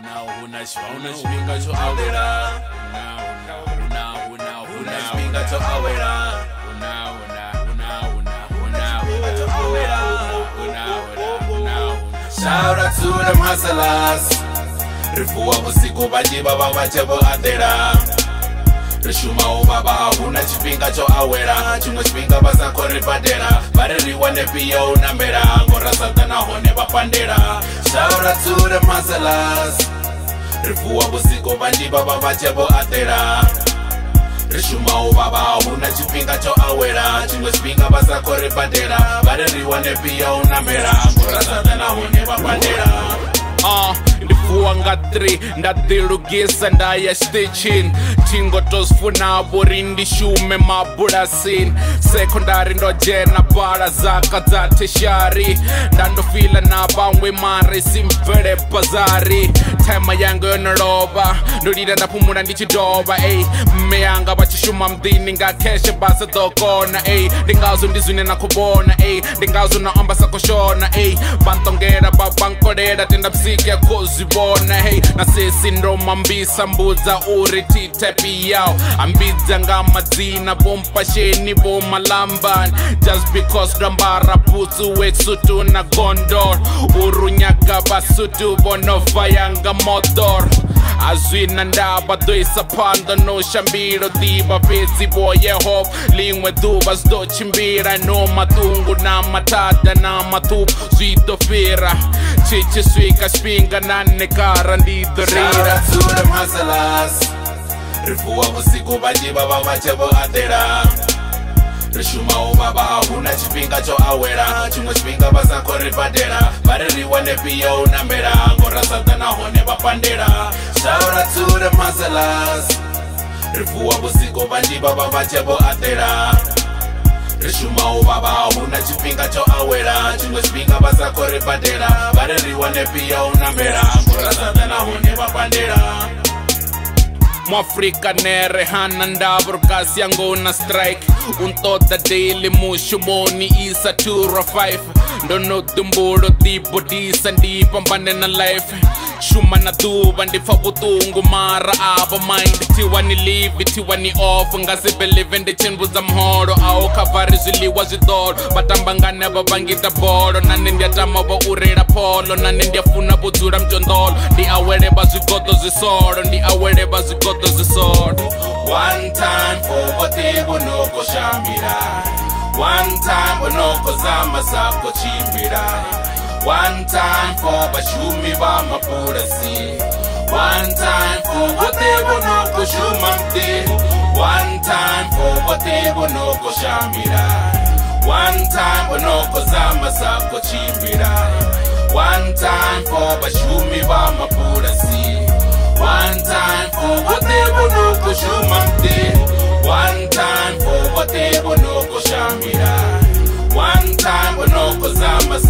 Unachipinga cho awera. Unachipinga cho awera. Shout out to them hustlers. Rifua usiku bajiba babachebo atera. Rishuma ubaba unachipinga cho awera. Chungo chipinga basa kore padera. Bareri wane piyo unambera. Ngora satana hone bapandera. Shout out to them hustlers. Rifua usiku bajiba babachebo atera. Rishuma ubaba unachipinga cho awera. Chungo chipinga basa kore padera. Bareri wane piyo unambera. Ngora satana hone bapandera. Ndifuwa nga 3 ndadirugisa ndaya stitching Chingo tosfuna burindi shume maburasin Sekondari ndo jena bara zaka za teshari Ndandofila na bangwe mare simfere bazari Tema yangu yonaroba Ndolida ndapumuna ndichidoba Mmeyanga bachishuma mdini nga keshe basa dokona Ndingazo ndizune na kubona Ndingazo na ambasa koshona Bantongera babankorera tenda psike kozibona na sisi ndo mambisa mbuza uri titepi yao Ambiza nga mazina bompa sheni boma lamban Just because rambara putu wetsutu na gondor Urunyaga basutu bonofa yanga motor Azwina ndaba doisa panda no shambiro diba pesi boye hop Lingwe dubas do chimbira no matungu na matada na matup Zwito fira Chichi swika spinga nane kara ndido rira. Shout out to them hustlers. Rifua usiku bajiba babachebo atera. Rishuma ubaba unachipinga cho awera. Chungo chipinga basa kore padera. Bareri wane piyo unambera. Ngora satana hone bapandera. Shout out to them hustlers. Rifua usiku bajiba babachebo atera. Rishuma ubaba unachipinga cho awera. Chungo chipinga basa kore padera. Bareri wane piyo unambera. Ngora satana hone bapandera. Mwafrika nere hana ndabro kasi yangu na strike Untoda daily mushumoni isa 205 Ndono dumburo dibo disa ndipa mbane na life Shuma na duba ndifa butungu mara aba mind Tiwa ni live, tiwa ni off Ngasi believe ndi chenbu za mhoro Ao kavari ziliwa zidoro Batambangane babangita boro Nanendia tamaba urera polo Nanendia funa buzura mjondolo Ndi awere bazigoto zisoro Ndi awere bazigoto zisoro One time for botego no koshambira One time bonoko zama sako chimbira One time for bashumi ba mapurasi One time for botego no koshumamte One time for botego no koshambira One time bonoko zama sako chimbira One time for bashumi ba mapurasi One time for botego no koshumamte One time for botego no koshamira One time bonoko zama